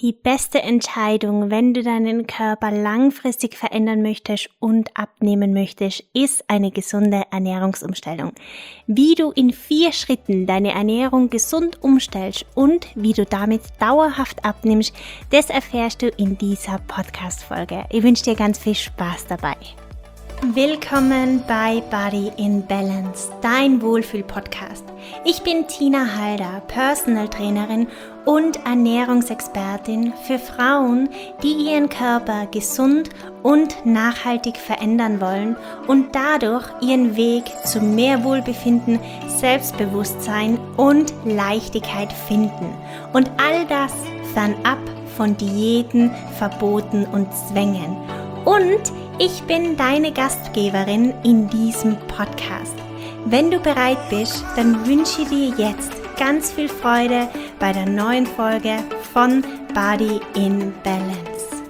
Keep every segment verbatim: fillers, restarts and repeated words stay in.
Die beste Entscheidung, wenn du deinen Körper langfristig verändern möchtest und abnehmen möchtest, ist eine gesunde Ernährungsumstellung. Wie du in vier Schritten deine Ernährung gesund umstellst und wie du damit dauerhaft abnimmst, das erfährst du in dieser Podcast-Folge. Ich wünsche dir ganz viel Spaß dabei. Willkommen bei Body in Balance, dein Wohlfühl-Podcast. Ich bin Tina Halder, Personal Trainerin und Ernährungsexpertin für Frauen, die ihren Körper gesund und nachhaltig verändern wollen und dadurch ihren Weg zu mehr Wohlbefinden, Selbstbewusstsein und Leichtigkeit finden. Und all das fernab von Diäten, Verboten und Zwängen. Und ich bin deine Gastgeberin in diesem Podcast. Wenn du bereit bist, dann wünsche ich dir jetzt ganz viel Freude bei der neuen Folge von Body in Balance.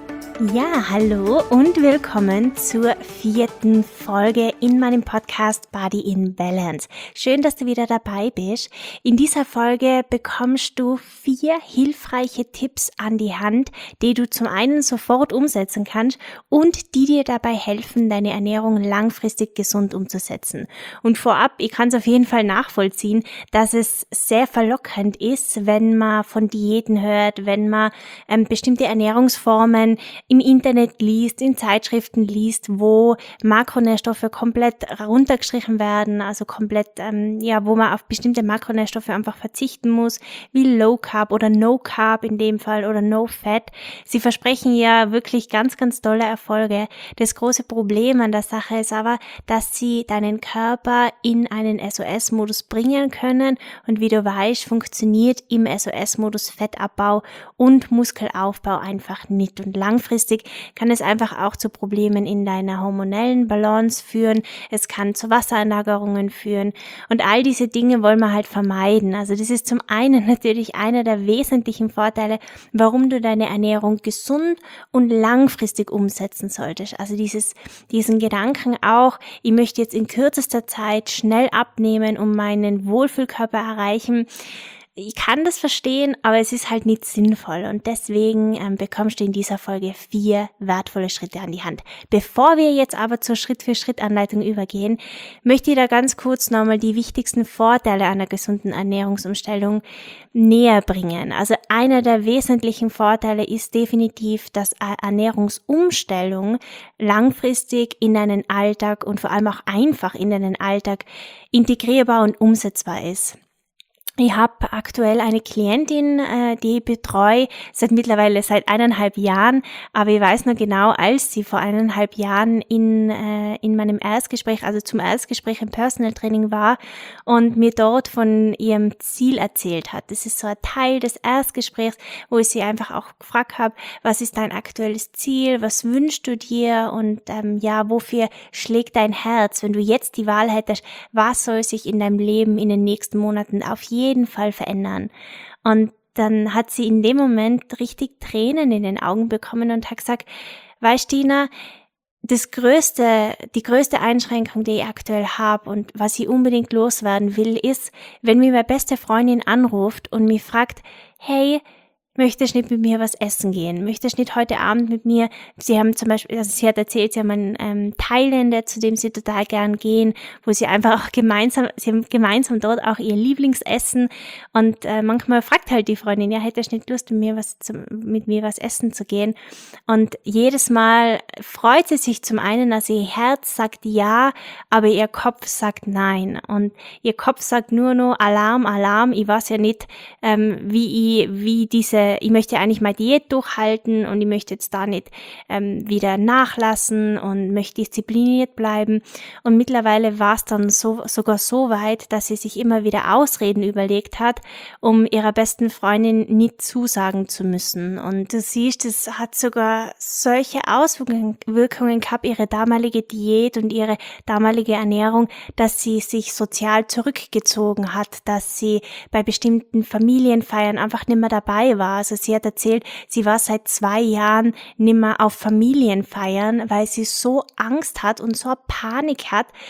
Ja, hallo und willkommen zur vierten Folge in meinem Podcast Body in Balance. Schön, dass du wieder dabei bist. In dieser Folge bekommst du vier hilfreiche Tipps an die Hand, die du zum einen sofort umsetzen kannst und die dir dabei helfen, deine Ernährung langfristig gesund umzusetzen. Und vorab, ich kann es auf jeden Fall nachvollziehen, dass es sehr verlockend ist, wenn man von Diäten hört, wenn man ähm, bestimmte Ernährungsformen im Internet liest, in Zeitschriften liest, wo Makronährstoffe komplett runtergestrichen werden, also komplett, ähm, ja, wo man auf bestimmte Makronährstoffe einfach verzichten muss, wie Low Carb oder No Carb in dem Fall oder No Fat. Sie versprechen ja wirklich ganz, ganz tolle Erfolge. Das große Problem an der Sache ist aber, dass sie deinen Körper in einen S O S-Modus bringen können und wie du weißt, funktioniert im S O S-Modus Fettabbau und Muskelaufbau einfach nicht und langfristig kann es einfach auch zu Problemen in deiner hormonellen Balance führen. Es kann zu Wassereinlagerungen führen und all diese Dinge wollen wir halt vermeiden. Also das ist zum einen natürlich einer der wesentlichen Vorteile, warum du deine Ernährung gesund und langfristig umsetzen solltest. Also dieses, diesen Gedanken auch, ich möchte jetzt in kürzester Zeit schnell abnehmen und meinen Wohlfühlkörper erreichen. Ich kann das verstehen, aber es ist halt nicht sinnvoll und deswegen ähm, bekommst du in dieser Folge vier wertvolle Schritte an die Hand. Bevor wir jetzt aber zur Schritt-für-Schritt-Anleitung übergehen, möchte ich da ganz kurz nochmal die wichtigsten Vorteile einer gesunden Ernährungsumstellung näher bringen. Also einer der wesentlichen Vorteile ist definitiv, dass Ernährungsumstellung langfristig in deinen Alltag und vor allem auch einfach in deinen Alltag integrierbar und umsetzbar ist. Ich habe aktuell eine Klientin, äh, die ich betreue seit mittlerweile seit eineinhalb Jahren, aber ich weiß noch genau, als sie vor eineinhalb Jahren in äh, in meinem Erstgespräch, also zum Erstgespräch im Personal Training war und mir dort von ihrem Ziel erzählt hat. Das ist so ein Teil des Erstgesprächs, wo ich sie einfach auch gefragt habe, was ist dein aktuelles Ziel, was wünschst du dir und ähm, ja, wofür schlägt dein Herz, wenn du jetzt die Wahl hättest, was soll sich in deinem Leben in den nächsten Monaten auf jeden jeden Fall verändern. Und dann hat sie in dem Moment richtig Tränen in den Augen bekommen und hat gesagt, weißt du, Tina, das größte, die größte Einschränkung, die ich aktuell habe und was ich unbedingt loswerden will, ist, wenn mir meine beste Freundin anruft und mich fragt, hey, möchtest du nicht mit mir was essen gehen? Möchtest du nicht heute Abend mit mir, sie haben zum Beispiel, also sie hat erzählt, sie haben einen ähm, Thailänder, zu dem sie total gern gehen, wo sie einfach auch gemeinsam, sie haben gemeinsam dort auch ihr Lieblingsessen und äh, manchmal fragt halt die Freundin, ja, hättest du nicht Lust, mit mir was, zu, mit mir was essen zu gehen? Und jedes Mal freut sie sich zum einen, dass ihr Herz sagt ja, aber ihr Kopf sagt nein und ihr Kopf sagt nur noch Alarm, Alarm, ich weiß ja nicht, ähm, wie ich, wie diese ich möchte eigentlich mal Diät durchhalten und ich möchte jetzt da nicht ähm, wieder nachlassen und möchte diszipliniert bleiben. Und mittlerweile war es dann so, sogar so weit, dass sie sich immer wieder Ausreden überlegt hat, um ihrer besten Freundin nicht zusagen zu müssen. Und du siehst, es hat sogar solche Auswirkungen Wirkungen gehabt, ihre damalige Diät und ihre damalige Ernährung, dass sie sich sozial zurückgezogen hat, dass sie bei bestimmten Familienfeiern einfach nicht mehr dabei war. Also sie hat erzählt, sie war seit zwei Jahren nicht mehr auf Familienfeiern, weil sie so Angst hat und so Panik hat,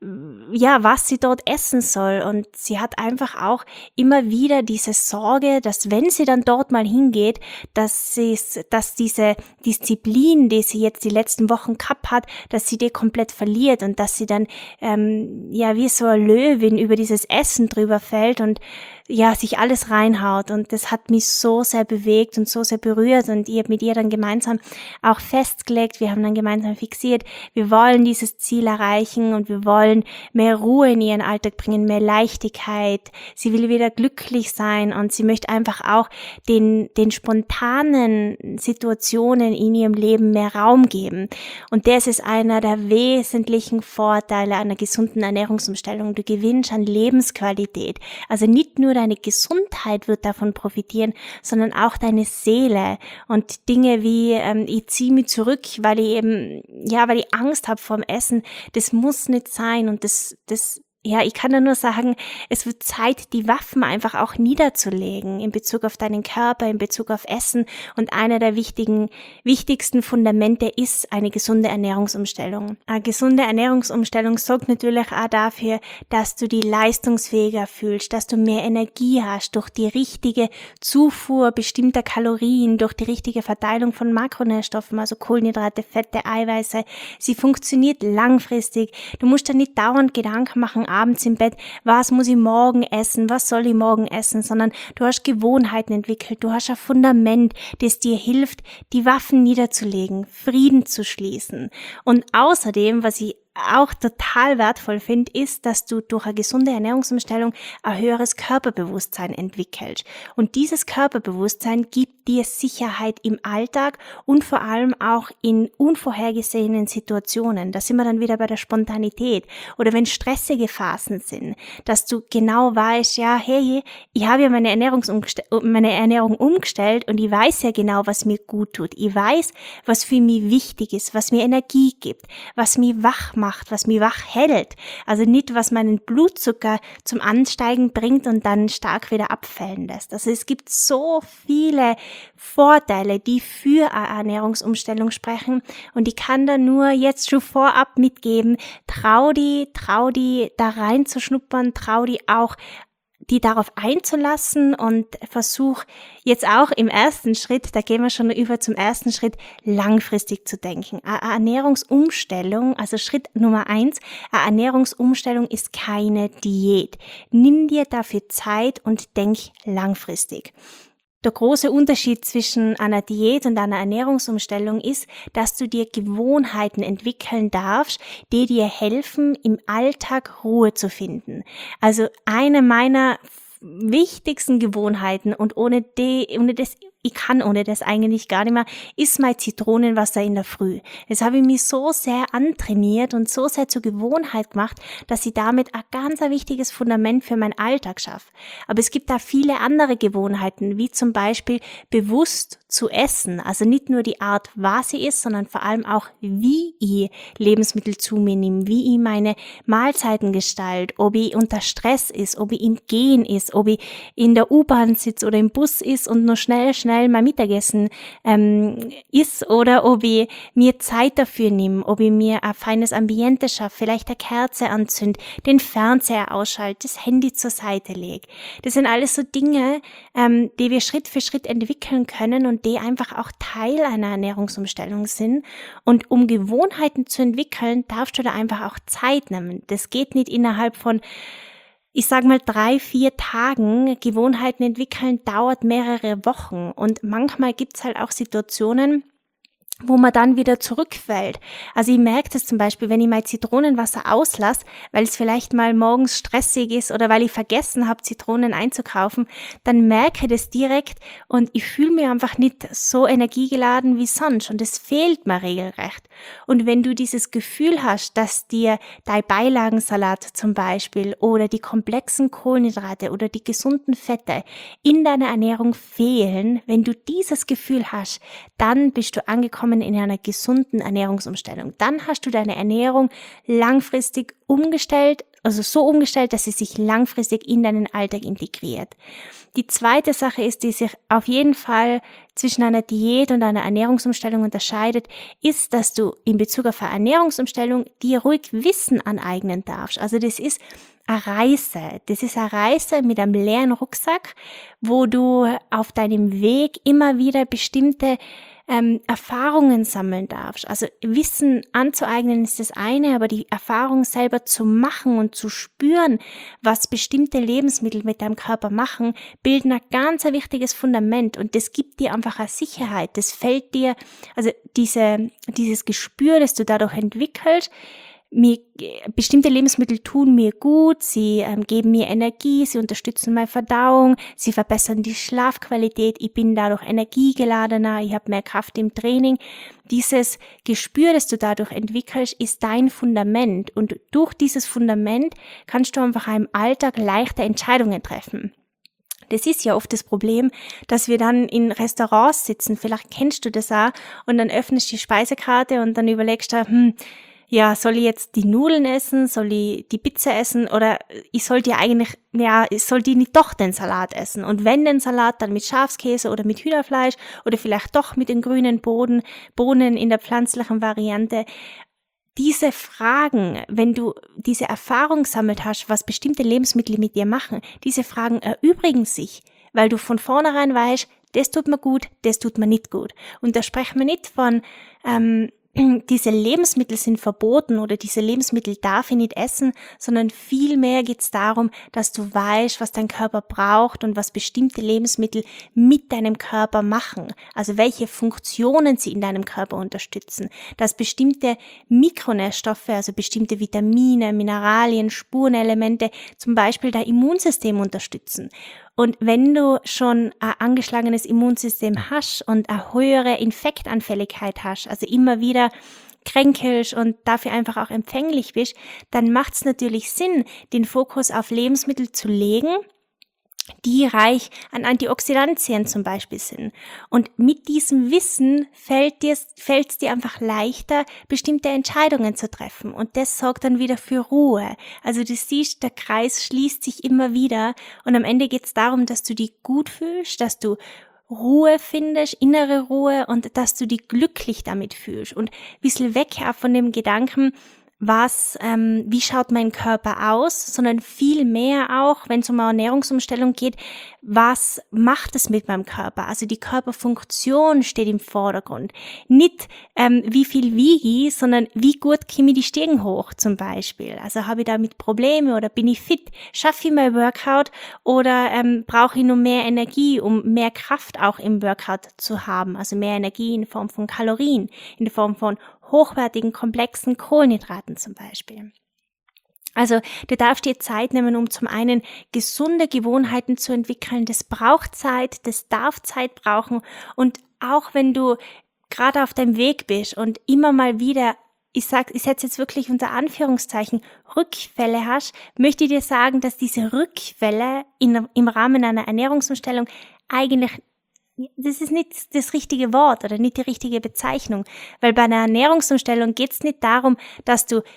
ja, was sie dort essen soll. Und sie hat einfach auch immer wieder diese Sorge, dass wenn sie dann dort mal hingeht, dass sie, dass diese Disziplin, die sie jetzt die letzten Wochen gehabt hat, dass sie die komplett verliert und dass sie dann ähm, ja wie so eine Löwin über dieses Essen drüber fällt und ja, sich alles reinhaut. Und das hat mich so sehr bewegt und so sehr berührt. Und ich habe mit ihr dann gemeinsam auch festgelegt, wir haben dann gemeinsam fixiert, wir wollen dieses Ziel erreichen und wir wollen mehr Ruhe in ihren Alltag bringen, mehr Leichtigkeit. Sie will wieder glücklich sein und sie möchte einfach auch den, den spontanen Situationen in ihrem Leben mehr Raum geben. Und das ist einer der wesentlichen Vorteile einer gesunden Ernährungsumstellung. Du gewinnst an Lebensqualität. Also nicht nur deine Gesundheit wird davon profitieren, sondern auch deine Seele und Dinge wie ähm, ich ziehe mich zurück, weil ich eben ja, weil ich Angst habe vorm Essen. Das muss nicht sein und das das ja, ich kann da nur sagen, es wird Zeit, die Waffen einfach auch niederzulegen in Bezug auf deinen Körper, in Bezug auf Essen. Und einer der wichtigen, wichtigsten Fundamente ist eine gesunde Ernährungsumstellung. Eine gesunde Ernährungsumstellung sorgt natürlich auch dafür, dass du dich leistungsfähiger fühlst, dass du mehr Energie hast durch die richtige Zufuhr bestimmter Kalorien, durch die richtige Verteilung von Makronährstoffen, also Kohlenhydrate, Fette, Eiweiße. Sie funktioniert langfristig. Du musst dir nicht dauernd Gedanken machen, abends im Bett, was muss ich morgen essen, was soll ich morgen essen, sondern du hast Gewohnheiten entwickelt, du hast ein Fundament, das dir hilft, die Waffen niederzulegen, Frieden zu schließen. Und außerdem, was ich auch total wertvoll finde, ist, dass du durch eine gesunde Ernährungsumstellung ein höheres Körperbewusstsein entwickelst. Und dieses Körperbewusstsein gibt dir Sicherheit im Alltag und vor allem auch in unvorhergesehenen Situationen. Da sind wir dann wieder bei der Spontanität. Oder wenn stressige Phasen sind, dass du genau weißt, ja, hey, ich habe ja meine, meine Ernährung umgestellt und ich weiß ja genau, was mir gut tut. Ich weiß, was für mich wichtig ist, was mir Energie gibt, was mich wach macht. macht, was mich wach hält. Also nicht, was meinen Blutzucker zum Ansteigen bringt und dann stark wieder abfällen lässt. Also es gibt so viele Vorteile, die für eine Ernährungsumstellung sprechen und ich kann da nur jetzt schon vorab mitgeben, trau die, trau die da reinzuschnuppern, trau die auch die darauf einzulassen und versuch jetzt auch im ersten Schritt, da gehen wir schon über zum ersten Schritt, langfristig zu denken. Eine Ernährungsumstellung, also Schritt Nummer eins, eine Ernährungsumstellung ist keine Diät. Nimm dir dafür Zeit und denk langfristig. Der große Unterschied zwischen einer Diät und einer Ernährungsumstellung ist, dass du dir Gewohnheiten entwickeln darfst, die dir helfen, im Alltag Ruhe zu finden. Also eine meiner wichtigsten Gewohnheiten und ohne die, ohne das, ich kann ohne das eigentlich gar nicht mehr, ist mein Zitronenwasser in der Früh. Das habe ich mich so sehr antrainiert und so sehr zur Gewohnheit gemacht, dass ich damit ein ganz ein wichtiges Fundament für meinen Alltag schaffe. Aber es gibt da viele andere Gewohnheiten, wie zum Beispiel bewusst zu essen. Also nicht nur die Art, was ich esse, sondern vor allem auch, wie ich Lebensmittel zu mir nehme, wie ich meine Mahlzeiten gestalte, ob ich unter Stress ist, ob ich im Gehen ist, ob ich in der U-Bahn sitze oder im Bus ist und nur schnell, schnell mein Mittagessen ähm, isst oder ob ich mir Zeit dafür nehme, ob ich mir ein feines Ambiente schaffe, vielleicht eine Kerze anzünd, den Fernseher ausschalte, das Handy zur Seite lege. Das sind alles so Dinge, ähm, die wir Schritt für Schritt entwickeln können und die einfach auch Teil einer Ernährungsumstellung sind. Und um Gewohnheiten zu entwickeln, darfst du da einfach auch Zeit nehmen. Das geht nicht innerhalb von ich sag mal drei, vier Tagen. Gewohnheiten entwickeln dauert mehrere Wochen und manchmal gibt's halt auch Situationen, wo man dann wieder zurückfällt. Also ich merke das zum Beispiel, wenn ich mein Zitronenwasser auslasse, weil es vielleicht mal morgens stressig ist oder weil ich vergessen habe, Zitronen einzukaufen, dann merke ich das direkt und ich fühle mich einfach nicht so energiegeladen wie sonst und es fehlt mir regelrecht. Und wenn du dieses Gefühl hast, dass dir dein Beilagensalat zum Beispiel oder die komplexen Kohlenhydrate oder die gesunden Fette in deiner Ernährung fehlen, wenn du dieses Gefühl hast, dann bist du angekommen in einer gesunden Ernährungsumstellung. Dann hast du deine Ernährung langfristig umgestellt also so umgestellt, dass sie sich langfristig in deinen Alltag integriert. Die zweite Sache ist, die sich auf jeden Fall zwischen einer Diät und einer Ernährungsumstellung unterscheidet, ist, dass du in Bezug auf eine Ernährungsumstellung dir ruhig Wissen aneignen darfst. Also das ist eine Reise. Das ist eine Reise mit einem leeren Rucksack, wo du auf deinem Weg immer wieder bestimmte ähm, Erfahrungen sammeln darfst. Also Wissen anzueignen ist das eine, aber die Erfahrung selber zu machen und zu spüren, was bestimmte Lebensmittel mit deinem Körper machen, bilden ein ganz ein wichtiges Fundament und das gibt dir einfach eine Sicherheit. Das fällt dir, also diese, dieses Gespür, das du dadurch entwickelst, mir, bestimmte Lebensmittel tun mir gut, sie ähm, geben mir Energie, sie unterstützen meine Verdauung, sie verbessern die Schlafqualität, ich bin dadurch energiegeladener, ich habe mehr Kraft im Training. Dieses Gespür, das du dadurch entwickelst, ist dein Fundament und durch dieses Fundament kannst du einfach im Alltag leichter Entscheidungen treffen. Das ist ja oft das Problem, dass wir dann in Restaurants sitzen, vielleicht kennst du das auch, und dann öffnest du die Speisekarte und dann überlegst du, hm, ja, soll ich jetzt die Nudeln essen, soll ich die Pizza essen oder ich sollte ja eigentlich, ja, ich sollte nicht doch den Salat essen und wenn den Salat, dann mit Schafskäse oder mit Hühnerfleisch oder vielleicht doch mit den grünen Boden, Bohnen in der pflanzlichen Variante. Diese Fragen, wenn du diese Erfahrung gesammelt hast, was bestimmte Lebensmittel mit dir machen, diese Fragen erübrigen sich, weil du von vornherein weißt, das tut mir gut, das tut mir nicht gut. Und da sprechen wir nicht von, ähm, diese Lebensmittel sind verboten oder diese Lebensmittel darf ich nicht essen, sondern vielmehr geht es darum, dass du weißt, was dein Körper braucht und was bestimmte Lebensmittel mit deinem Körper machen, also welche Funktionen sie in deinem Körper unterstützen, dass bestimmte Mikronährstoffe, also bestimmte Vitamine, Mineralien, Spurenelemente zum Beispiel dein Immunsystem unterstützen. Und wenn du schon ein angeschlagenes Immunsystem hast und eine höhere Infektanfälligkeit hast, also immer wieder kränkelst und dafür einfach auch empfänglich bist, dann macht es natürlich Sinn, den Fokus auf Lebensmittel zu legen, die reich an Antioxidantien zum Beispiel sind. Und mit diesem Wissen fällt dir, fällt es dir einfach leichter, bestimmte Entscheidungen zu treffen. Und das sorgt dann wieder für Ruhe. Also du siehst, der Kreis schließt sich immer wieder. Und am Ende geht es darum, dass du dich gut fühlst, dass du Ruhe findest, innere Ruhe und dass du dich glücklich damit fühlst. Und ein bisschen weg von dem Gedanken, was, ähm, wie schaut mein Körper aus, sondern viel mehr auch, wenn es um eine Ernährungsumstellung geht, was macht es mit meinem Körper? Also die Körperfunktion steht im Vordergrund. Nicht, ähm, wie viel wiege ich, sondern wie gut komme ich die Stiegen hoch zum Beispiel. Also habe ich damit Probleme oder bin ich fit? Schaffe ich mein Workout oder ähm, brauche ich nur mehr Energie, um mehr Kraft auch im Workout zu haben? Also mehr Energie in Form von Kalorien, in Form von hochwertigen, komplexen Kohlenhydraten zum Beispiel. Also du darfst dir Zeit nehmen, um zum einen gesunde Gewohnheiten zu entwickeln. Das braucht Zeit, das darf Zeit brauchen. Und auch wenn du gerade auf deinem Weg bist und immer mal wieder, ich sag, ich setze jetzt wirklich unter Anführungszeichen, Rückfälle hast, möchte ich dir sagen, dass diese Rückfälle in, im Rahmen einer Ernährungsumstellung eigentlich das ist nicht das richtige Wort oder nicht die richtige Bezeichnung, weil bei einer Ernährungsumstellung geht es nicht darum, dass du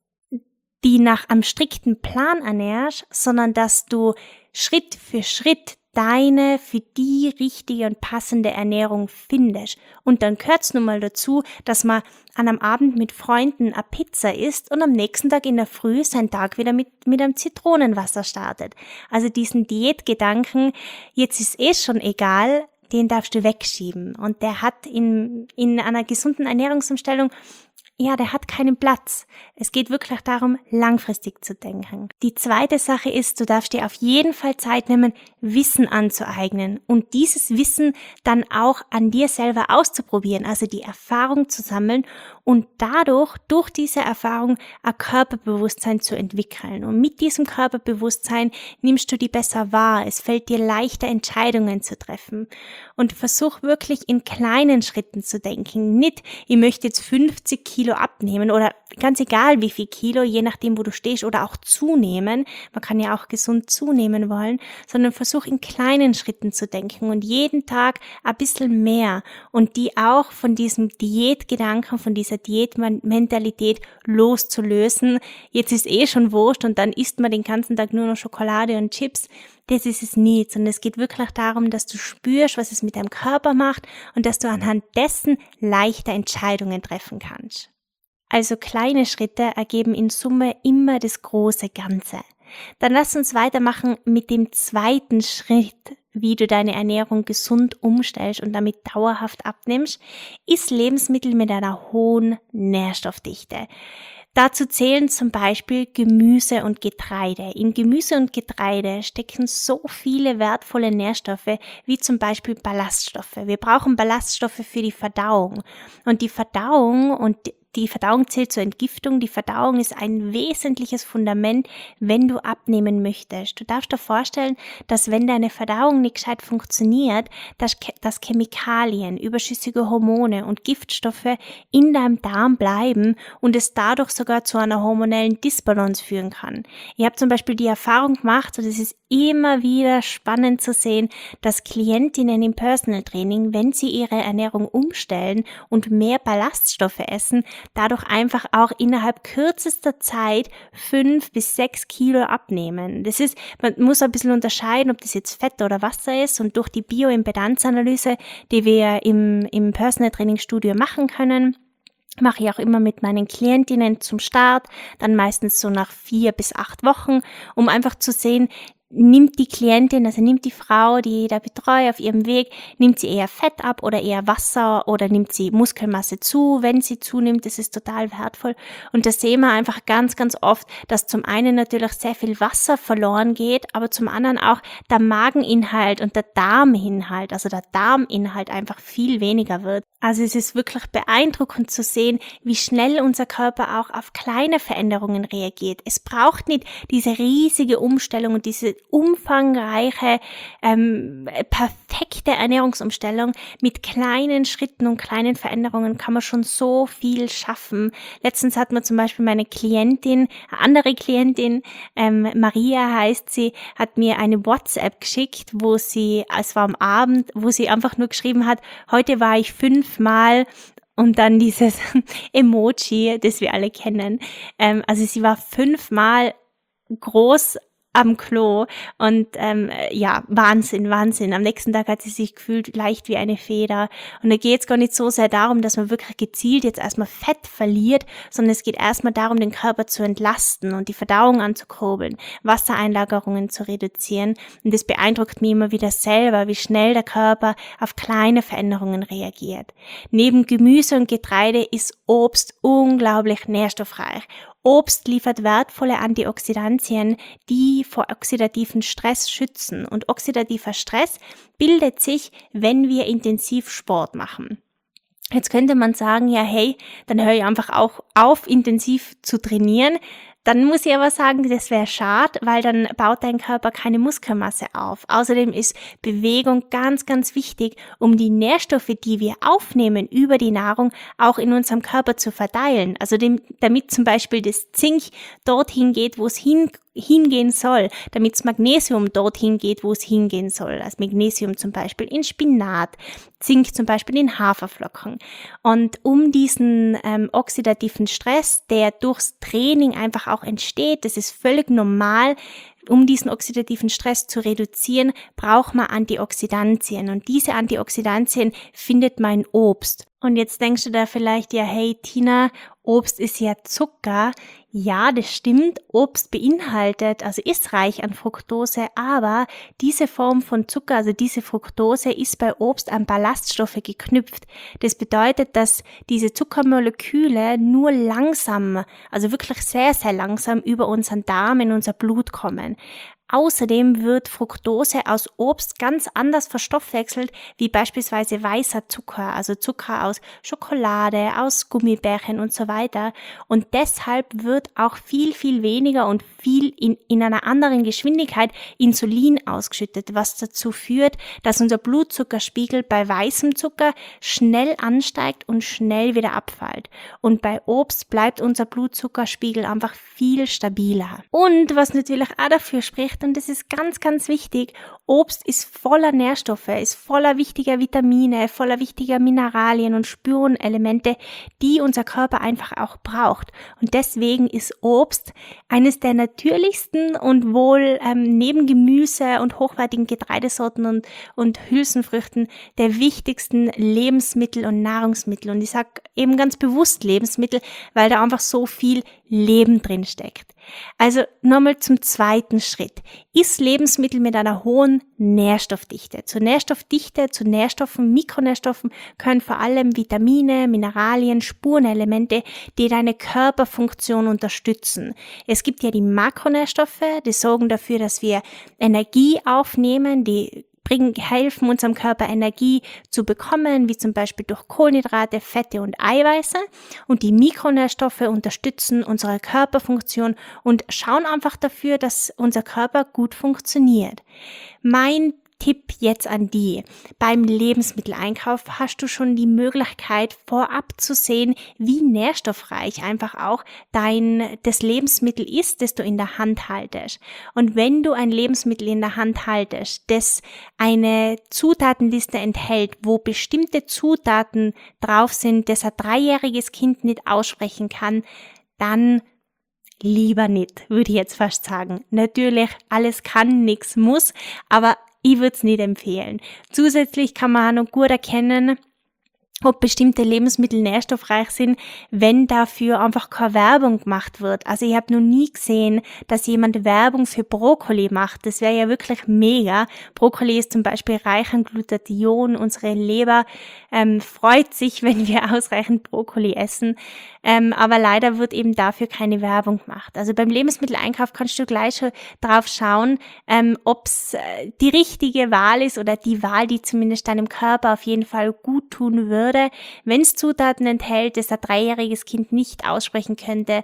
die nach einem strikten Plan ernährst, sondern dass du Schritt für Schritt deine für die richtige und passende Ernährung findest. Und dann gehört es nun mal dazu, dass man an einem Abend mit Freunden eine Pizza isst und am nächsten Tag in der Früh seinen Tag wieder mit, mit einem Zitronenwasser startet. Also diesen Diätgedanken, jetzt ist eh schon egal, den darfst du wegschieben. Und der hat in, in einer gesunden Ernährungsumstellung, ja, der hat keinen Platz. Es geht wirklich darum, langfristig zu denken. Die zweite Sache ist, du darfst dir auf jeden Fall Zeit nehmen, Wissen anzueignen und dieses Wissen dann auch an dir selber auszuprobieren, also die Erfahrung zu sammeln und dadurch, durch diese Erfahrung, ein Körperbewusstsein zu entwickeln. Und mit diesem Körperbewusstsein nimmst du die besser wahr. Es fällt dir leichter, Entscheidungen zu treffen. Und versuch wirklich in kleinen Schritten zu denken. Nicht, ich möchte jetzt fünfzig Kilo Kilo abnehmen oder ganz egal wie viel Kilo, je nachdem wo du stehst oder auch zunehmen, man kann ja auch gesund zunehmen wollen, sondern versuch in kleinen Schritten zu denken und jeden Tag ein bisschen mehr und die auch von diesem Diätgedanken, von dieser Diätmentalität loszulösen. Jetzt ist eh schon Wurscht und dann isst man den ganzen Tag nur noch Schokolade und Chips. Das ist es nicht, sondern es geht wirklich darum, dass du spürst, was es mit deinem Körper macht und dass du anhand dessen leichter Entscheidungen treffen kannst. Also kleine Schritte ergeben in Summe immer das große Ganze. Dann lass uns weitermachen mit dem zweiten Schritt, wie du deine Ernährung gesund umstellst und damit dauerhaft abnimmst, ist Lebensmittel mit einer hohen Nährstoffdichte. Dazu zählen zum Beispiel Gemüse und Getreide. In Gemüse und Getreide stecken so viele wertvolle Nährstoffe, wie zum Beispiel Ballaststoffe. Wir brauchen Ballaststoffe für die Verdauung. Und die Verdauung und Die Verdauung zählt zur Entgiftung. Die Verdauung ist ein wesentliches Fundament, wenn du abnehmen möchtest. Du darfst dir vorstellen, dass wenn deine Verdauung nicht gescheit funktioniert, dass, dass Chemikalien, überschüssige Hormone und Giftstoffe in deinem Darm bleiben und es dadurch sogar zu einer hormonellen Disbalance führen kann. Ich habe zum Beispiel die Erfahrung gemacht, und es ist immer wieder spannend zu sehen, dass Klientinnen im Personal Training, wenn sie ihre Ernährung umstellen und mehr Ballaststoffe essen, dadurch einfach auch innerhalb kürzester Zeit fünf bis sechs Kilo abnehmen. Das ist, man muss ein bisschen unterscheiden, ob das jetzt Fett oder Wasser ist, und durch die Bioimpedanzanalyse, die wir im, im Personal Training Studio machen können, mache ich auch immer mit meinen Klientinnen zum Start, dann meistens so nach vier bis acht Wochen, um einfach zu sehen, nimmt die Klientin, also nimmt die Frau, die ich da betreue auf ihrem Weg, nimmt sie eher Fett ab oder eher Wasser oder nimmt sie Muskelmasse zu? Wenn sie zunimmt, das ist total wertvoll. Und da sehen wir einfach ganz, ganz oft, dass zum einen natürlich sehr viel Wasser verloren geht, aber zum anderen auch der Mageninhalt und der Darminhalt, also der Darminhalt einfach viel weniger wird. Also es ist wirklich beeindruckend zu sehen, wie schnell unser Körper auch auf kleine Veränderungen reagiert. Es braucht nicht diese riesige Umstellung und diese umfangreiche, ähm, perfekte Ernährungsumstellung. Mit kleinen Schritten und kleinen Veränderungen kann man schon so viel schaffen. Letztens hat mir zum Beispiel meine Klientin, eine andere Klientin, ähm, Maria heißt sie, hat mir eine WhatsApp geschickt, wo sie, es war am Abend, wo sie einfach nur geschrieben hat, heute war ich fünfmal, und dann dieses Emoji, das wir alle kennen. Ähm, also sie war fünfmal groß am Klo und ähm, ja, Wahnsinn, Wahnsinn. Am nächsten Tag hat sie sich gefühlt leicht wie eine Feder. Und da geht es gar nicht so sehr darum, dass man wirklich gezielt jetzt erstmal Fett verliert, sondern es geht erstmal darum, den Körper zu entlasten und die Verdauung anzukurbeln, Wassereinlagerungen zu reduzieren. Und das beeindruckt mich immer wieder selber, wie schnell der Körper auf kleine Veränderungen reagiert. Neben Gemüse und Getreide ist Obst unglaublich nährstoffreich. Obst liefert wertvolle Antioxidantien, die vor oxidativen Stress schützen. Und oxidativer Stress bildet sich, wenn wir intensiv Sport machen. Jetzt könnte man sagen, ja hey, dann höre ich einfach auch auf, intensiv zu trainieren. Dann muss ich aber sagen, das wäre schade, weil dann baut dein Körper keine Muskelmasse auf. Außerdem ist Bewegung ganz, ganz wichtig, um die Nährstoffe, die wir aufnehmen über die Nahrung, auch in unserem Körper zu verteilen. Also dem, damit zum Beispiel das Zink dorthin geht, wo es hin hingehen soll, damit das Magnesium dorthin geht, wo es hingehen soll. Also Magnesium zum Beispiel in Spinat, Zink zum Beispiel in Haferflocken. Und um diesen ähm, oxidativen Stress, der durchs Training einfach auch entsteht, das ist völlig normal, um diesen oxidativen Stress zu reduzieren, braucht man Antioxidantien. Und diese Antioxidantien findet man in Obst. Und jetzt denkst du da vielleicht, ja hey Tina, Obst ist ja Zucker. Ja, das stimmt. Obst beinhaltet, also ist reich an Fructose, aber diese Form von Zucker, also diese Fructose, ist bei Obst an Ballaststoffe geknüpft. Das bedeutet, dass diese Zuckermoleküle nur langsam, also wirklich sehr, sehr langsam über unseren Darm in unser Blut kommen. Außerdem wird Fructose aus Obst ganz anders verstoffwechselt wie beispielsweise weißer Zucker, also Zucker aus Schokolade, aus Gummibärchen und so weiter. Und deshalb wird auch viel, viel weniger und viel in, in einer anderen Geschwindigkeit Insulin ausgeschüttet, was dazu führt, dass unser Blutzuckerspiegel bei weißem Zucker schnell ansteigt und schnell wieder abfällt. Und bei Obst bleibt unser Blutzuckerspiegel einfach viel stabiler. Und was natürlich auch dafür spricht, und das ist ganz, ganz wichtig, Obst ist voller Nährstoffe, ist voller wichtiger Vitamine, voller wichtiger Mineralien und Spurenelemente, die unser Körper einfach auch braucht. Und deswegen ist Obst eines der natürlichsten und wohl ähm, neben Gemüse und hochwertigen Getreidesorten und, und Hülsenfrüchten der wichtigsten Lebensmittel und Nahrungsmittel. Und ich sage eben ganz bewusst Lebensmittel, weil da einfach so viel Leben drin steckt. Also nochmal zum zweiten Schritt. Iss Lebensmittel mit einer hohen Nährstoffdichte. Zur Nährstoffdichte, zu Nährstoffen, Mikronährstoffen können vor allem Vitamine, Mineralien, Spurenelemente, die deine Körperfunktion unterstützen. Es gibt ja die Makronährstoffe, die sorgen dafür, dass wir Energie aufnehmen, die bringen, helfen unserem Körper Energie zu bekommen, wie zum Beispiel durch Kohlenhydrate, Fette und Eiweiße. Und die Mikronährstoffe unterstützen unsere Körperfunktion und schauen einfach dafür, dass unser Körper gut funktioniert. Mein Tipp jetzt an die. Beim Lebensmitteleinkauf hast du schon die Möglichkeit, vorab zu sehen, wie nährstoffreich einfach auch dein, das Lebensmittel ist, das du in der Hand haltest. Und wenn du ein Lebensmittel in der Hand haltest, das eine Zutatenliste enthält, wo bestimmte Zutaten drauf sind, das ein dreijähriges Kind nicht aussprechen kann, dann lieber nicht, würde ich jetzt fast sagen. Natürlich, alles kann, nichts muss, aber ich würde es nicht empfehlen. Zusätzlich kann man auch noch gut erkennen, ob bestimmte Lebensmittel nährstoffreich sind, wenn dafür einfach keine Werbung gemacht wird. Also ich habe noch nie gesehen, dass jemand Werbung für Brokkoli macht. Das wäre ja wirklich mega. Brokkoli ist zum Beispiel reich an Glutathion. Unsere Leber ähm, freut sich, wenn wir ausreichend Brokkoli essen. Ähm, aber leider wird eben dafür keine Werbung gemacht. Also beim Lebensmitteleinkauf kannst du gleich schon drauf schauen, ähm, ob es äh, die richtige Wahl ist oder die Wahl, die zumindest deinem Körper auf jeden Fall gut tun würde. Wenn es Zutaten enthält, das ein dreijähriges Kind nicht aussprechen könnte,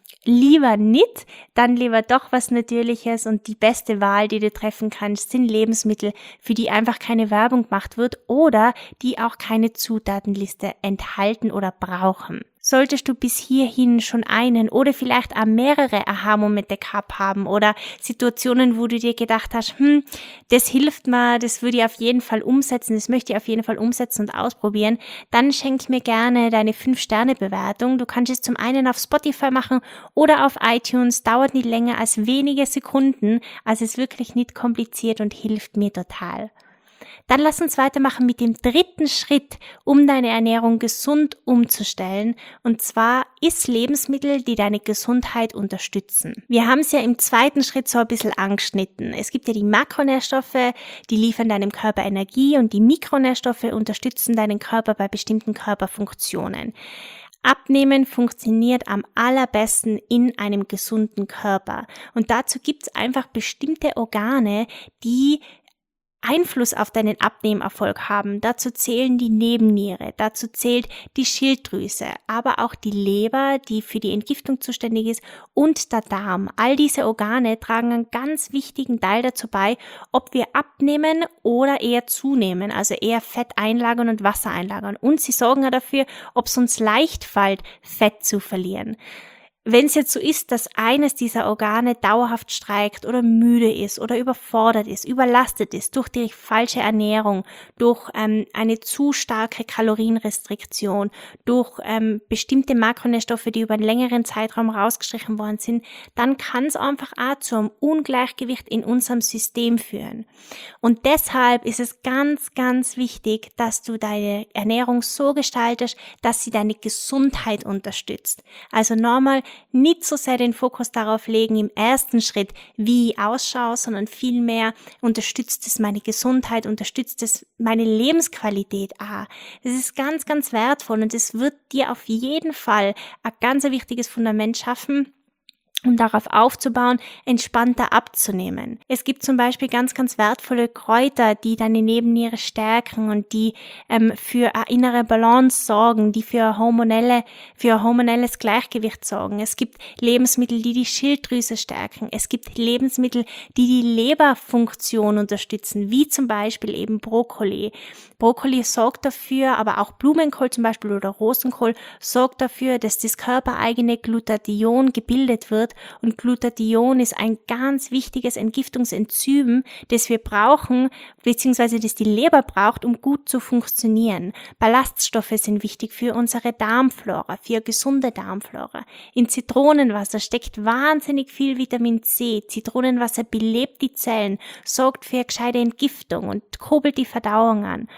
lieber nicht, dann lieber doch was Natürliches, und die beste Wahl, die du treffen kannst, sind Lebensmittel, für die einfach keine Werbung gemacht wird oder die auch keine Zutatenliste enthalten oder brauchen. Solltest du bis hierhin schon einen oder vielleicht auch mehrere Aha-Momente gehabt haben oder Situationen, wo du dir gedacht hast, hm, das hilft mir, das würde ich auf jeden Fall umsetzen, das möchte ich auf jeden Fall umsetzen und ausprobieren, dann schenk mir gerne deine fünf Sterne Bewertung. Du kannst es zum einen auf Spotify machen oder auf iTunes, dauert nicht länger als wenige Sekunden, also ist wirklich nicht kompliziert und hilft mir total. Dann lass uns weitermachen mit dem dritten Schritt, um deine Ernährung gesund umzustellen. Und zwar iss Lebensmittel, die deine Gesundheit unterstützen. Wir haben es ja im zweiten Schritt so ein bisschen angeschnitten. Es gibt ja die Makronährstoffe, die liefern deinem Körper Energie, und die Mikronährstoffe unterstützen deinen Körper bei bestimmten Körperfunktionen. Abnehmen funktioniert am allerbesten in einem gesunden Körper. Und dazu gibt es einfach bestimmte Organe, die Einfluss auf deinen Abnehmerfolg haben. Dazu zählen die Nebenniere, dazu zählt die Schilddrüse, aber auch die Leber, die für die Entgiftung zuständig ist, und der Darm. All diese Organe tragen einen ganz wichtigen Teil dazu bei, ob wir abnehmen oder eher zunehmen, also eher Fett einlagern und Wasser einlagern. Und sie sorgen ja dafür, ob es uns leicht fällt, Fett zu verlieren. Wenn es jetzt so ist, dass eines dieser Organe dauerhaft streikt oder müde ist oder überfordert ist, überlastet ist durch die falsche Ernährung, durch ähm, eine zu starke Kalorienrestriktion, durch ähm, bestimmte Makronährstoffe, die über einen längeren Zeitraum rausgestrichen worden sind, dann kann es einfach auch zu einem Ungleichgewicht in unserem System führen. Und deshalb ist es ganz, ganz wichtig, dass du deine Ernährung so gestaltest, dass sie deine Gesundheit unterstützt. Also normal nicht so sehr den Fokus darauf legen im ersten Schritt, wie ich ausschaue, sondern vielmehr unterstützt es meine Gesundheit, unterstützt es meine Lebensqualität auch. Das ist ganz, ganz wertvoll, und es wird dir auf jeden Fall ein ganz wichtiges Fundament schaffen, um darauf aufzubauen, entspannter abzunehmen. Es gibt zum Beispiel ganz, ganz wertvolle Kräuter, die deine Nebenniere stärken und die ähm, für eine innere Balance sorgen, die für hormonelle, für hormonelles Gleichgewicht sorgen. Es gibt Lebensmittel, die die Schilddrüse stärken. Es gibt Lebensmittel, die die Leberfunktion unterstützen, wie zum Beispiel eben Brokkoli. Brokkoli sorgt dafür, aber auch Blumenkohl zum Beispiel oder Rosenkohl sorgt dafür, dass das körpereigene Glutathion gebildet wird. Und Glutathion ist ein ganz wichtiges Entgiftungsenzym, das wir brauchen, beziehungsweise das die Leber braucht, um gut zu funktionieren. Ballaststoffe sind wichtig für unsere Darmflora, für gesunde Darmflora. In Zitronenwasser steckt wahnsinnig viel Vitamin C. Zitronenwasser belebt die Zellen, sorgt für gescheite Entgiftung und kurbelt die Verdauung an.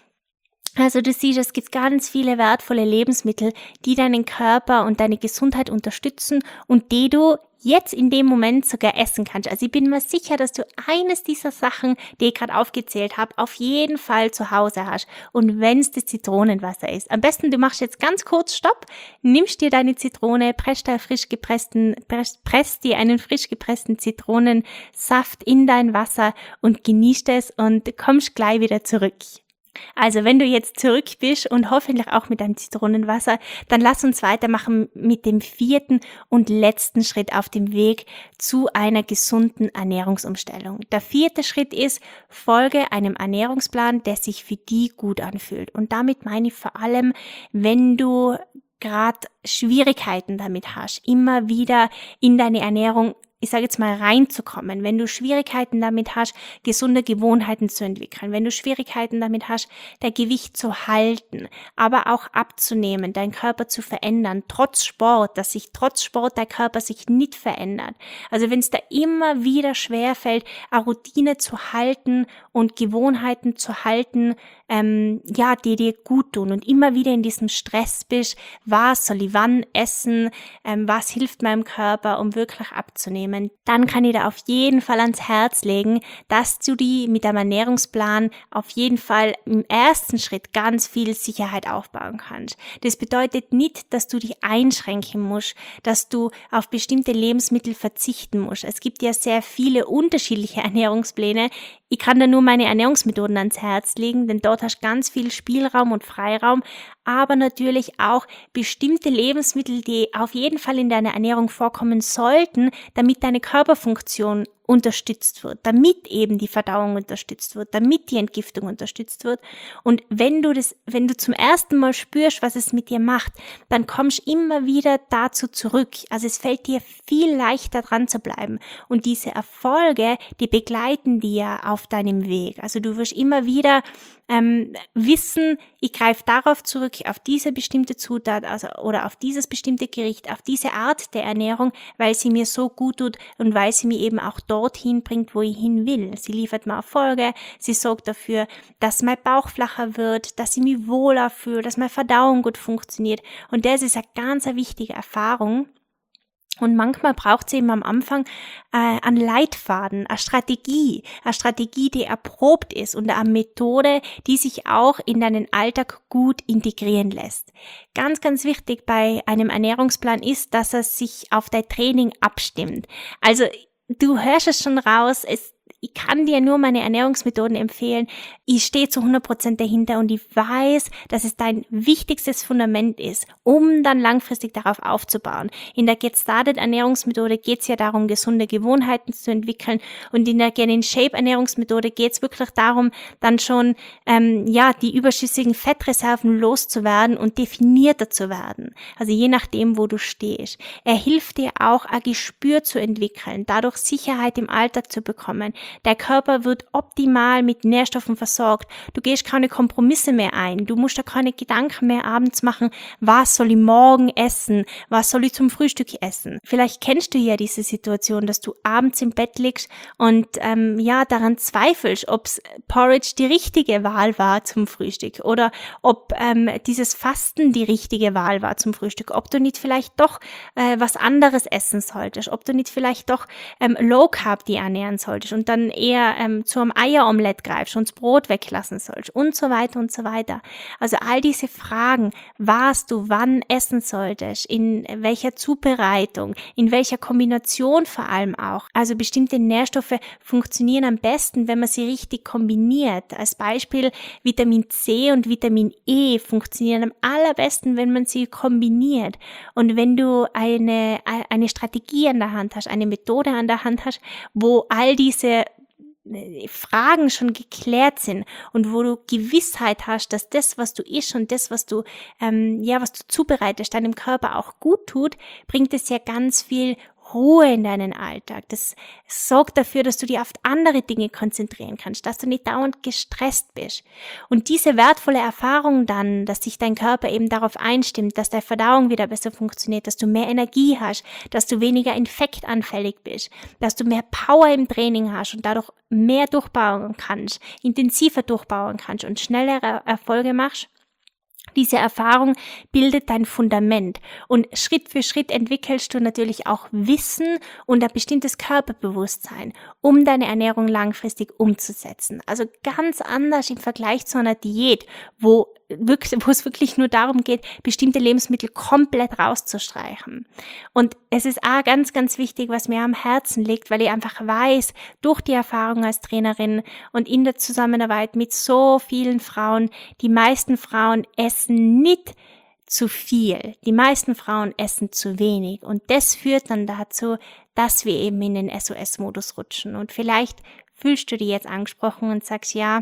Also du siehst, es gibt ganz viele wertvolle Lebensmittel, die deinen Körper und deine Gesundheit unterstützen und die du jetzt in dem Moment sogar essen kannst. Also ich bin mir sicher, dass du eines dieser Sachen, die ich gerade aufgezählt habe, auf jeden Fall zu Hause hast. Und wenn es das Zitronenwasser ist. Am besten, du machst jetzt ganz kurz Stopp, nimmst dir deine Zitrone, presst, dir frisch gepressten, presst, presst dir einen frisch gepressten Zitronensaft in dein Wasser und genießt es und kommst gleich wieder zurück. Also wenn du jetzt zurück bist und hoffentlich auch mit deinem Zitronenwasser, dann lass uns weitermachen mit dem vierten und letzten Schritt auf dem Weg zu einer gesunden Ernährungsumstellung. Der vierte Schritt ist, folge einem Ernährungsplan, der sich für dich gut anfühlt. Und damit meine ich vor allem, wenn du gerade Schwierigkeiten damit hast, immer wieder in deine Ernährung, ich sage jetzt mal, reinzukommen, wenn du Schwierigkeiten damit hast, gesunde Gewohnheiten zu entwickeln, wenn du Schwierigkeiten damit hast, dein Gewicht zu halten, aber auch abzunehmen, deinen Körper zu verändern, trotz Sport, dass sich trotz Sport dein Körper sich nicht verändert. Also wenn es da immer wieder schwerfällt, eine Routine zu halten und Gewohnheiten zu halten, ähm, ja, die dir gut tun und immer wieder in diesem Stress bist, was soll ich wann essen, ähm, was hilft meinem Körper, um wirklich abzunehmen, dann kann ich dir auf jeden Fall ans Herz legen, dass du die mit deinem Ernährungsplan auf jeden Fall im ersten Schritt ganz viel Sicherheit aufbauen kannst. Das bedeutet nicht, dass du dich einschränken musst, dass du auf bestimmte Lebensmittel verzichten musst. Es gibt ja sehr viele unterschiedliche Ernährungspläne. Ich kann da nur meine Ernährungsmethoden ans Herz legen, denn dort hast du ganz viel Spielraum und Freiraum, aber natürlich auch bestimmte Lebensmittel, die auf jeden Fall in deiner Ernährung vorkommen sollten, damit deine Körperfunktion unterstützt wird, damit eben die Verdauung unterstützt wird, damit die Entgiftung unterstützt wird. Und wenn du das, wenn du zum ersten Mal spürst, was es mit dir macht, dann kommst du immer wieder dazu zurück. Also es fällt dir viel leichter dran zu bleiben. Und diese Erfolge, die begleiten dir auf deinem Weg. Also du wirst immer wieder ähm, wissen, ich greife darauf zurück, auf diese bestimmte Zutat, also oder auf dieses bestimmte Gericht, auf diese Art der Ernährung, weil sie mir so gut tut und weil sie mir eben auch dorthin bringt, wo ich hin will. Sie liefert mir Erfolge, sie sorgt dafür, dass mein Bauch flacher wird, dass ich mich wohler fühle, dass meine Verdauung gut funktioniert. Und das ist eine ganz eine wichtige Erfahrung. Und manchmal braucht es eben am Anfang äh, einen Leitfaden, eine Strategie, eine Strategie, die erprobt ist und eine Methode, die sich auch in deinen Alltag gut integrieren lässt. Ganz, ganz wichtig bei einem Ernährungsplan ist, dass er sich auf dein Training abstimmt. Also du hörst es schon raus, es ich kann dir nur meine Ernährungsmethoden empfehlen. Ich stehe zu hundert Prozent dahinter und ich weiß, dass es dein wichtigstes Fundament ist, um dann langfristig darauf aufzubauen. In der Get Started Ernährungsmethode geht es ja darum, gesunde Gewohnheiten zu entwickeln, und in der Get in Shape Ernährungsmethode geht es wirklich darum, dann schon ähm, ja die überschüssigen Fettreserven loszuwerden und definierter zu werden. Also je nachdem, wo du stehst. Er hilft dir auch, ein Gespür zu entwickeln, dadurch Sicherheit im Alltag zu bekommen. Der Körper wird optimal mit Nährstoffen versorgt. Du gehst keine Kompromisse mehr ein. Du musst da keine Gedanken mehr abends machen, was soll ich morgen essen? Was soll ich zum Frühstück essen? Vielleicht kennst du ja diese Situation, dass du abends im Bett liegst und ähm, ja daran zweifelst, ob Porridge die richtige Wahl war zum Frühstück oder ob ähm, dieses Fasten die richtige Wahl war zum Frühstück. Ob du nicht vielleicht doch äh, was anderes essen solltest. Ob du nicht vielleicht doch ähm, Low Carb die ernähren solltest. Und dann dann eher ähm, zu einem Eieromelett greifst und das Brot weglassen sollst und so weiter und so weiter. Also all diese Fragen, was du wann essen solltest, in welcher Zubereitung, in welcher Kombination vor allem auch. Also bestimmte Nährstoffe funktionieren am besten, wenn man sie richtig kombiniert. Als Beispiel Vitamin C und Vitamin E funktionieren am allerbesten, wenn man sie kombiniert. Und wenn du eine, eine Strategie an der Hand hast, eine Methode an der Hand hast, wo all diese Fragen schon geklärt sind und wo du Gewissheit hast, dass das, was du isst und das, was du ähm, ja, was du zubereitest, deinem Körper auch gut tut, bringt es ja ganz viel Ruhe in deinen Alltag. Das sorgt dafür, dass du dich auf andere Dinge konzentrieren kannst, dass du nicht dauernd gestresst bist. Und diese wertvolle Erfahrung dann, dass sich dein Körper eben darauf einstimmt, dass deine Verdauung wieder besser funktioniert, dass du mehr Energie hast, dass du weniger infektanfällig bist, dass du mehr Power im Training hast und dadurch mehr durchbauen kannst, intensiver durchbauen kannst und schnellere Erfolge machst. Diese Erfahrung bildet dein Fundament und Schritt für Schritt entwickelst du natürlich auch Wissen und ein bestimmtes Körperbewusstsein, um deine Ernährung langfristig umzusetzen. Also ganz anders im Vergleich zu einer Diät, wo wirklich, wo es wirklich nur darum geht, bestimmte Lebensmittel komplett rauszustreichen. Und es ist auch ganz, ganz wichtig, was mir am Herzen liegt, weil ich einfach weiß, durch die Erfahrung als Trainerin und in der Zusammenarbeit mit so vielen Frauen, die meisten Frauen essen nicht zu viel. Die meisten Frauen essen zu wenig. Und das führt dann dazu, dass wir eben in den S O S-Modus rutschen. Und vielleicht fühlst du dich jetzt angesprochen und sagst, ja,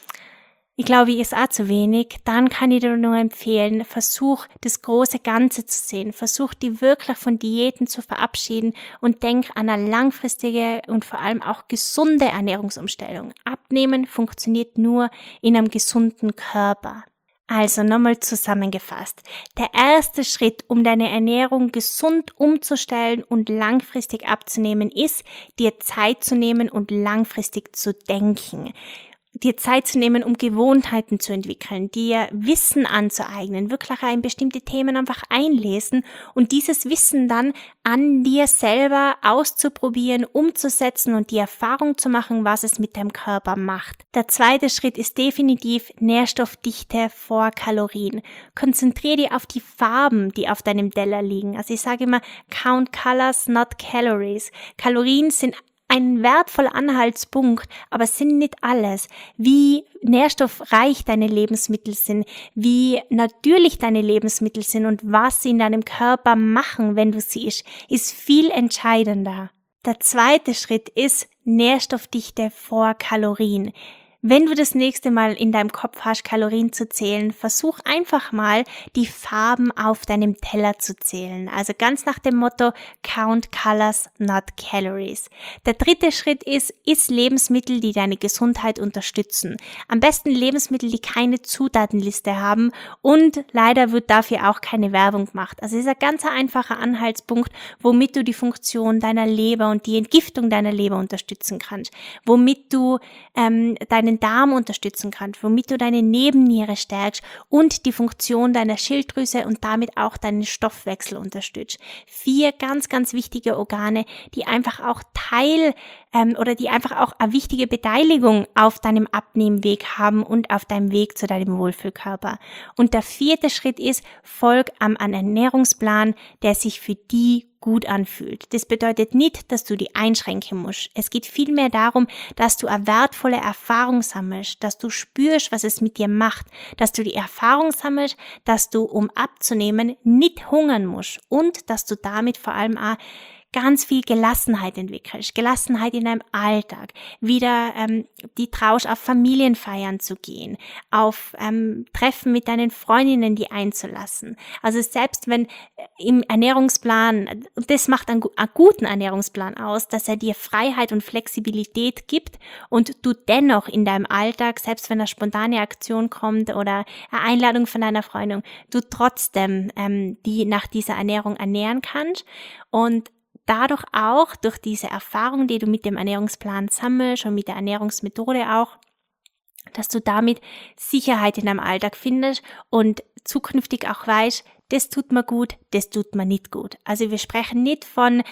ich glaube, ich esse auch zu wenig, dann kann ich dir nur empfehlen, versuch das große Ganze zu sehen, versuch dich wirklich von Diäten zu verabschieden und denk an eine langfristige und vor allem auch gesunde Ernährungsumstellung. Abnehmen funktioniert nur in einem gesunden Körper. Also nochmal zusammengefasst. Der erste Schritt, um deine Ernährung gesund umzustellen und langfristig abzunehmen, ist, dir Zeit zu nehmen und langfristig zu denken. Dir Zeit zu nehmen, um Gewohnheiten zu entwickeln, dir Wissen anzueignen, wirklich in bestimmte Themen einfach einlesen und dieses Wissen dann an dir selber auszuprobieren, umzusetzen und die Erfahrung zu machen, was es mit deinem Körper macht. Der zweite Schritt ist definitiv Nährstoffdichte vor Kalorien. Konzentriere dich auf die Farben, die auf deinem Teller liegen. Also ich sage immer, count colors, not calories. Kalorien sind ein wertvoller Anhaltspunkt, aber es sind nicht alles. Wie nährstoffreich deine Lebensmittel sind, wie natürlich deine Lebensmittel sind und was sie in deinem Körper machen, wenn du sie isst, ist viel entscheidender. Der zweite Schritt ist Nährstoffdichte vor Kalorien. Wenn du das nächste Mal in deinem Kopf hast, Kalorien zu zählen, versuch einfach mal, die Farben auf deinem Teller zu zählen. Also ganz nach dem Motto, count colors, not calories. Der dritte Schritt ist, iss Lebensmittel, die deine Gesundheit unterstützen. Am besten Lebensmittel, die keine Zutatenliste haben und leider wird dafür auch keine Werbung gemacht. Also es ist ein ganz einfacher Anhaltspunkt, womit du die Funktion deiner Leber und die Entgiftung deiner Leber unterstützen kannst, womit du ähm, deine Darm unterstützen kannst, womit du deine Nebenniere stärkst und die Funktion deiner Schilddrüse und damit auch deinen Stoffwechsel unterstützt. Vier ganz, ganz wichtige Organe, die einfach auch Teil ähm, oder die einfach auch eine wichtige Beteiligung auf deinem Abnehmweg haben und auf deinem Weg zu deinem Wohlfühlkörper. Und der vierte Schritt ist, folg am Ernährungsplan, der sich für die gut anfühlt. Das bedeutet nicht, dass du die einschränken musst. Es geht vielmehr darum, dass du eine wertvolle Erfahrung sammelst, dass du spürst, was es mit dir macht, dass du die Erfahrung sammelst, dass du, um abzunehmen, nicht hungern musst und dass du damit vor allem auch ganz viel Gelassenheit entwickelst, Gelassenheit in deinem Alltag, wieder ähm, die traust, auf Familienfeiern zu gehen, auf ähm, Treffen mit deinen Freundinnen, die einzulassen. Also selbst wenn im Ernährungsplan, das macht einen, einen guten Ernährungsplan aus, dass er dir Freiheit und Flexibilität gibt und du dennoch in deinem Alltag, selbst wenn eine spontane Aktion kommt oder eine Einladung von deiner Freundin, du trotzdem ähm, die nach dieser Ernährung ernähren kannst und dadurch auch, durch diese Erfahrung, die du mit dem Ernährungsplan sammelst und mit der Ernährungsmethode auch, dass du damit Sicherheit in deinem Alltag findest und zukünftig auch weißt, das tut mir gut, das tut mir nicht gut. Also wir sprechen nicht von,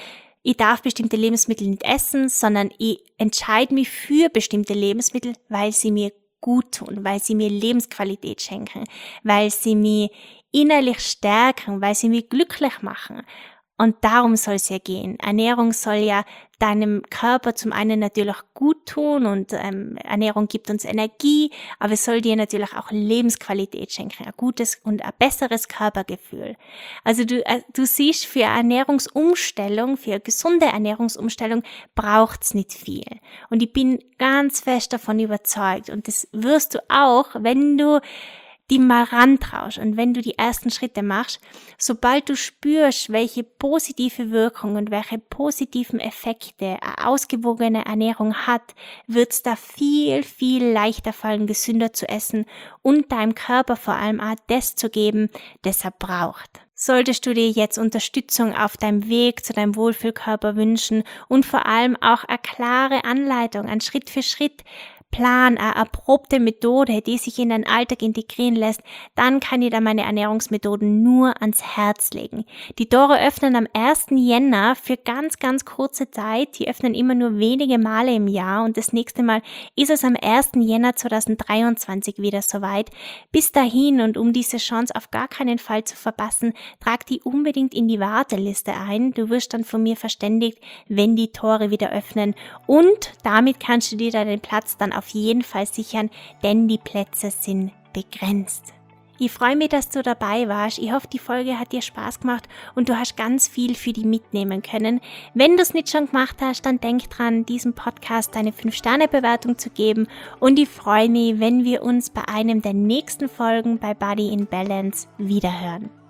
ich darf bestimmte Lebensmittel nicht essen, sondern ich entscheide mich für bestimmte Lebensmittel, weil sie mir gut tun, weil sie mir Lebensqualität schenken, weil sie mich innerlich stärken, weil sie mich glücklich machen. Und darum soll es ja gehen. Ernährung soll ja deinem Körper zum einen natürlich gut tun und ähm, Ernährung gibt uns Energie, aber es soll dir natürlich auch Lebensqualität schenken, ein gutes und ein besseres Körpergefühl. Also du, äh, du siehst, für eine Ernährungsumstellung, für eine gesunde Ernährungsumstellung braucht's nicht viel. Und ich bin ganz fest davon überzeugt und das wirst du auch, wenn du die mal rantraust und wenn du die ersten Schritte machst, sobald du spürst, welche positive Wirkung und welche positiven Effekte eine ausgewogene Ernährung hat, wird's da viel, viel leichter fallen, gesünder zu essen und deinem Körper vor allem auch das zu geben, das er braucht. Solltest du dir jetzt Unterstützung auf deinem Weg zu deinem Wohlfühlkörper wünschen und vor allem auch eine klare Anleitung, ein Schritt für Schritt Plan, eine erprobte Methode, die sich in den Alltag integrieren lässt, dann kann ich da meine Ernährungsmethoden nur ans Herz legen. Die Tore öffnen am ersten Jänner für ganz, ganz kurze Zeit. Die öffnen immer nur wenige Male im Jahr und das nächste Mal ist es am ersten Jänner zweitausenddreiundzwanzig wieder soweit. Bis dahin und um diese Chance auf gar keinen Fall zu verpassen, trag die unbedingt in die Warteliste ein. Du wirst dann von mir verständigt, wenn die Tore wieder öffnen und damit kannst du dir deinen Platz dann auf jeden Fall sichern, denn die Plätze sind begrenzt. Ich freue mich, dass du dabei warst. Ich hoffe, die Folge hat dir Spaß gemacht und du hast ganz viel für die mitnehmen können. Wenn du es nicht schon gemacht hast, dann denk dran, diesem Podcast eine fünf Sterne Bewertung zu geben und ich freue mich, wenn wir uns bei einem der nächsten Folgen bei Body in Balance wiederhören.